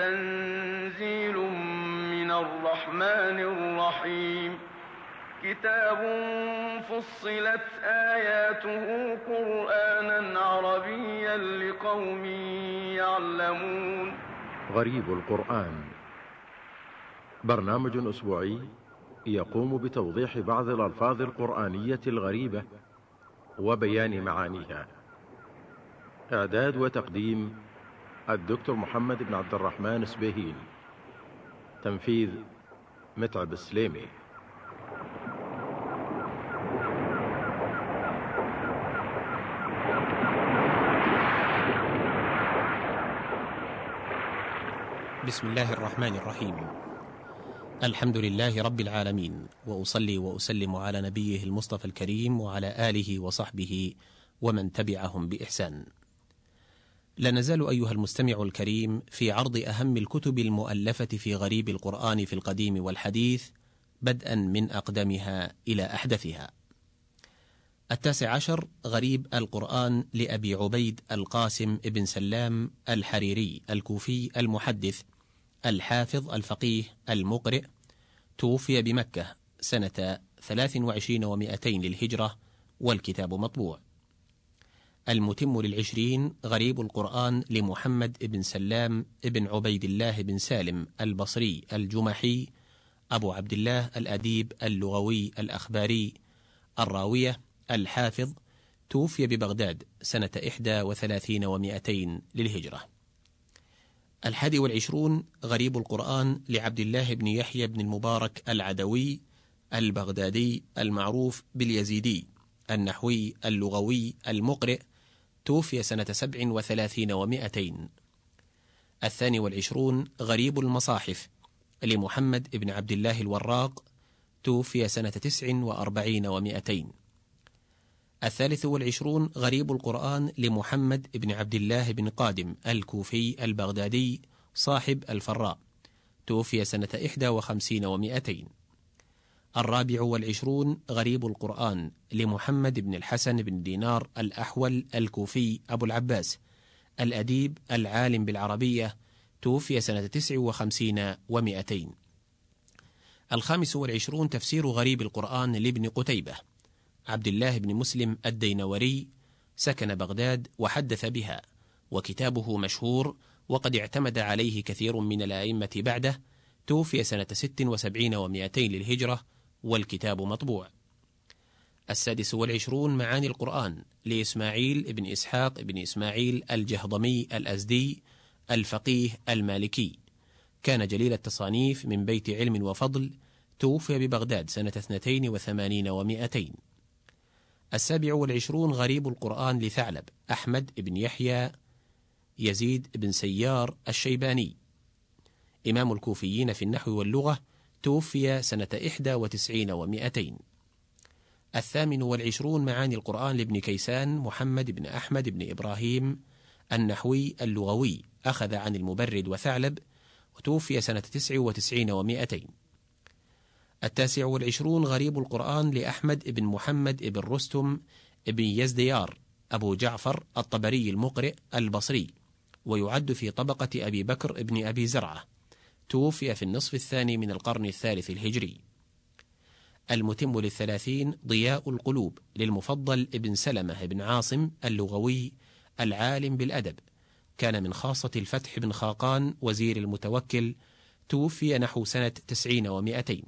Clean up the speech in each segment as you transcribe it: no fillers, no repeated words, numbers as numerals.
تنزيل من الرحمن الرحيم. كتاب فصلت آياته قرآنا عربيا لقوم يعلمون. غريب القرآن، برنامج أسبوعي يقوم بتوضيح بعض الألفاظ القرآنية الغريبة وبيان معانيها. إعداد وتقديم الدكتور محمد بن عبد الرحمن سبيهين. تنفيذ متعب السليمي. بسم الله الرحمن الرحيم. الحمد لله رب العالمين، وأصلي وأسلم على نبيه المصطفى الكريم وعلى آله وصحبه ومن تبعهم بإحسان. لا نزال أيها المستمع الكريم في عرض أهم الكتب المؤلفة في غريب القرآن في القديم والحديث، بدءا من أقدمها إلى أحدثها. 19 غريب القرآن لأبي عبيد القاسم ابن سلام الحريري الكوفي المحدث الحافظ الفقيه المقرئ، توفي بمكة سنة 23 و200 للهجرة، والكتاب مطبوع. المتم لل20 غريب القرآن لمحمد ابن سلام ابن عبيد الله بن سالم البصري الجمحي أبو عبد الله الأديب اللغوي الأخباري الراوية الحافظ، توفي ببغداد سنة 31 و200 للهجرة. 21 غريب القرآن لعبد الله بن يحيى بن المبارك العدوي البغدادي المعروف باليزيدي النحوي اللغوي المقرئ، توفي سنة 37 و200. 22 غريب المصاحف لمحمد بن عبد الله الوراق، توفي سنة 49 و200. 23 غريب القرآن لمحمد بن عبد الله بن قادم الكوفي البغدادي صاحب الفراء، توفي سنة 51 و200. 24 غريب القرآن لمحمد بن الحسن بن دينار الأحول الكوفي أبو العباس الأديب العالم بالعربية، توفي سنة 59 و200. 25 تفسير غريب القرآن لابن قتيبة عبد الله بن مسلم الدينوري، سكن بغداد وحدث بها، وكتابه مشهور وقد اعتمد عليه كثير من الأئمة بعده، توفي سنة 76 و200 للهجرة، والكتاب مطبوع. 26 معاني القرآن لإسماعيل بن إسحاق بن إسماعيل الجهضمي الأزدي الفقيه المالكي، كان جليل التصانيف من بيت علم وفضل، توفي ببغداد سنة 82 و200. 27 غريب القرآن لثعلب أحمد بن يحيى يزيد بن سيار الشيباني، إمام الكوفيين في النحو واللغة، توفي سنة 91 و200. 28 معاني القرآن لابن كيسان محمد بن أحمد بن إبراهيم النحوي اللغوي، أخذ عن المبرد وثعلب، وتوفي سنة 99 و200. 29 غريب القرآن لأحمد بن محمد بن رستم بن يزديار أبو جعفر الطبري المقرئ البصري، ويعد في طبقة أبي بكر بن أبي زرعة، توفي في النصف الثاني من القرن الثالث الهجري. المتم لل30 ضياء القلوب للمفضل بن سلمة بن عاصم اللغوي العالم بالأدب، كان من خاصة الفتح بن خاقان وزير المتوكل، توفي نحو سنة 90 و200.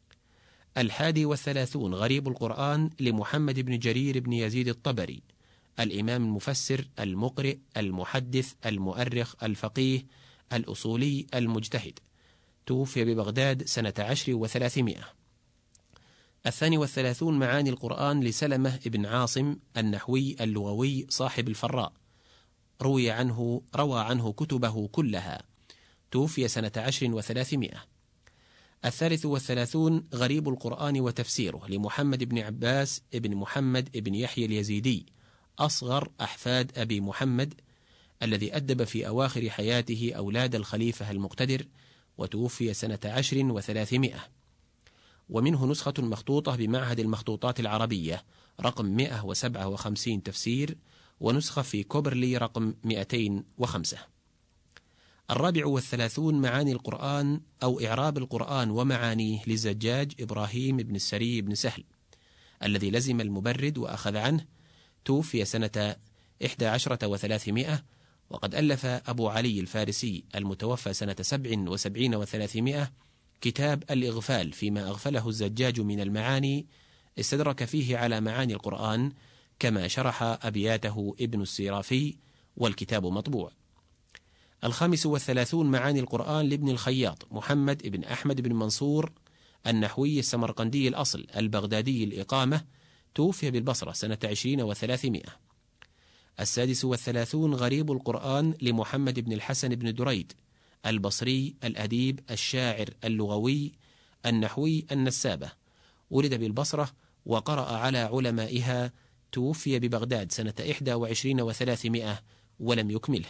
31 غريب القرآن لمحمد بن جرير بن يزيد الطبري، الإمام المفسر المقرئ المحدث المؤرخ الفقيه الأصولي المجتهد، توفي ببغداد سنة 10 و300. 32 معاني القرآن لسلمة بن عاصم النحوي اللغوي صاحب الفراء، روى عنه كتبه كلها، توفي سنة 10 و300. 33 غريب القرآن وتفسيره لمحمد بن عباس بن محمد بن يحيى اليزيدي، أصغر أحفاد أبي محمد، الذي أدب في أواخر حياته أولاد الخليفة المقتدر، وتوفي سنة 10 و300. ومنه نسخة مخطوطة بمعهد المخطوطات العربية رقم 157 تفسير، ونسخة في كوبرلي رقم 205. 34 معاني القرآن أو إعراب القرآن ومعانيه للزجاج إبراهيم بن السري بن سهل، الذي لزم المبرد وأخذ عنه، توفي سنة 11 و300. وقد ألف أبو علي الفارسي المتوفى سنة 77 و300 كتاب الإغفال فيما أغفله الزجاج من المعاني، استدرك فيه على معاني القرآن كما شرح أبياته ابن السيرافي، والكتاب مطبوع. 35 معاني القرآن لابن الخياط محمد بن أحمد بن منصور النحوي السمرقندي الأصل البغدادي الإقامة، توفي بالبصرة سنة 20 و300. 36 غريب القرآن لمحمد بن الحسن بن دريد البصري الأديب الشاعر اللغوي النحوي النسابة، ولد بالبصرة وقرأ على علمائها، توفي ببغداد سنة 21 و300 ولم يكمله.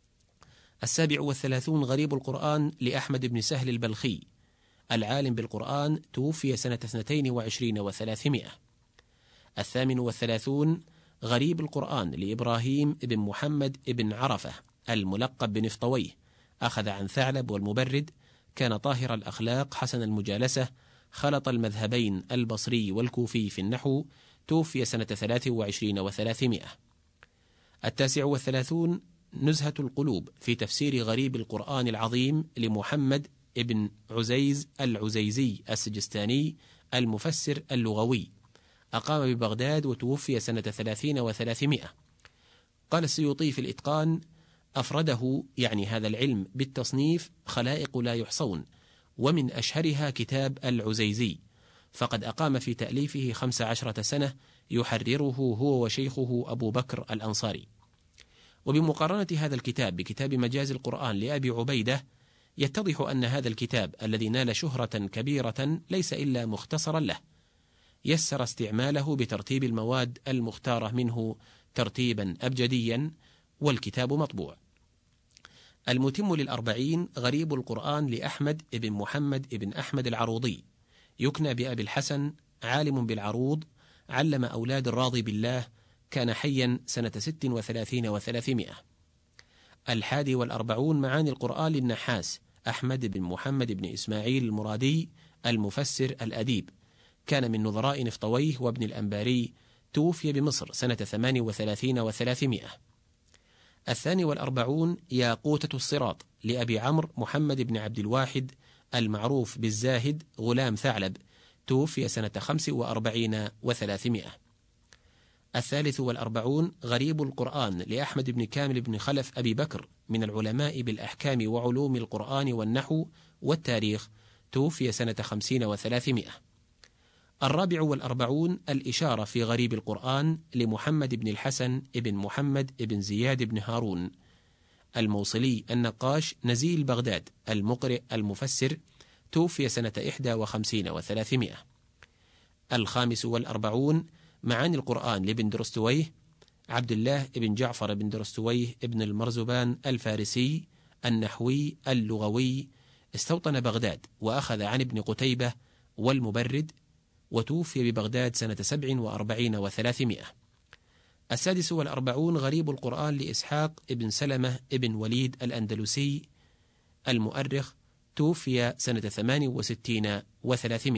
37 غريب القرآن لأحمد بن سهل البلخي العالم بالقرآن، توفي سنة 22 و300. 38 غريب القرآن لإبراهيم بن محمد بن عرفة الملقب بنفطويه، أخذ عن ثعلب والمبرد، كان طاهر الأخلاق حسن المجالسة، خلط المذهبين البصري والكوفي في النحو، توفي سنة 23 و300. 39 نزهة القلوب في تفسير غريب القرآن العظيم لمحمد بن عزيز العزيزي السجستاني المفسر اللغوي، أقام ببغداد وتوفي سنة 30 و300. قال السيوطي في الإتقان: أفرده يعني هذا العلم بالتصنيف خلائق لا يحصون، ومن أشهرها كتاب العزيزي، فقد أقام في تأليفه 15 سنة يحرره هو وشيخه أبو بكر الأنصاري. وبمقارنة هذا الكتاب بكتاب مجاز القرآن لأبي عبيدة، يتضح أن هذا الكتاب الذي نال شهرة كبيرة ليس إلا مختصرا له، يسر استعماله بترتيب المواد المختارة منه ترتيبا أبجديا، والكتاب مطبوع. المتم لل40 غريب القرآن لأحمد بن محمد بن أحمد العروضي، يكنى بأبي الحسن، عالم بالعروض، علم أولاد الراضي بالله، كان حيا سنة 36 و300. 41 معاني القرآن للنحاس أحمد بن محمد بن إسماعيل المرادي المفسر الأديب، كان من نظراء نفطويه وابن الأنباري، توفي بمصر سنة 38 و300. 42 ياقوتة الصراط لأبي عمرو محمد بن عبد الواحد المعروف بالزاهد غلام ثعلب، توفي سنة 45 و300. 43 غريب القرآن لأحمد بن كامل بن خلف أبي بكر، من العلماء بالأحكام وعلوم القرآن والنحو والتاريخ، توفي سنة 50 و300. 44 الإشارة في غريب القرآن لمحمد بن الحسن بن محمد بن زياد بن هارون الموصلي النقاش نزيل بغداد المقرئ المفسر، توفي سنة 51 و300. 45 معاني القرآن لابن درستويه عبد الله بن جعفر بن درستويه ابن المرزبان الفارسي النحوي اللغوي، استوطن بغداد وأخذ عن ابن قتيبة والمبرد، وتوفي ببغداد سنة 47 و300. 46 غريب القرآن لإسحاق ابن سلمة ابن وليد الأندلسي المؤرخ، توفي سنة 68 و300.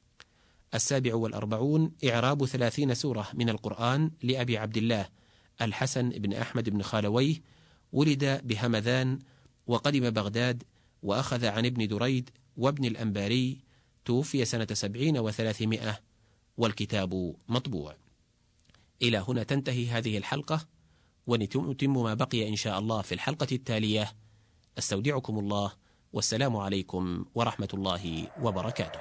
47 إعراب 30 سورة من القرآن لأبي عبد الله الحسن بن أحمد بن خالويه، ولد بهمذان وقدم بغداد وأخذ عن ابن دريد وابن الأنباري، توفي سنة 70 و300 والكتاب مطبوع. إلى هنا تنتهي هذه الحلقة، ونتم ما بقي إن شاء الله في الحلقة التالية. أستودعكم الله، والسلام عليكم ورحمة الله وبركاته.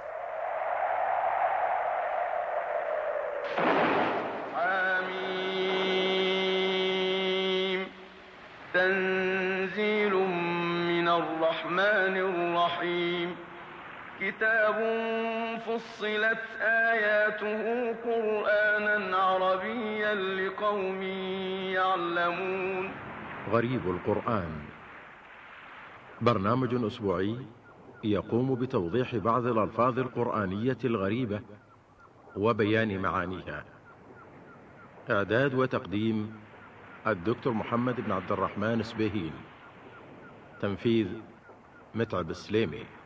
حميم. تنزيل من الرحمن الرحيم. كتاب فصلت آياته قرآنا عربيا لقوم يعلمون. غريب القرآن برنامج أسبوعي يقوم بتوضيح بعض الألفاظ القرآنية الغريبة وبيان معانيها. إعداد وتقديم الدكتور محمد بن عبد الرحمن سبيهين. تنفيذ متعب السليمي.